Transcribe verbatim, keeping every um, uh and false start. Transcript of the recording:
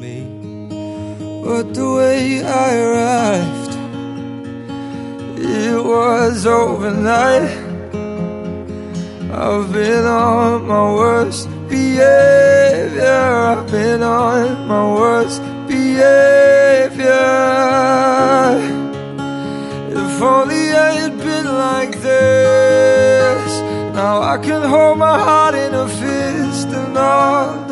me. But the way I arrived, it was overnight. I've been on my worst behavior, I've been on my worst behavior. If only I had been like this, now I can hold my heart in a fist and all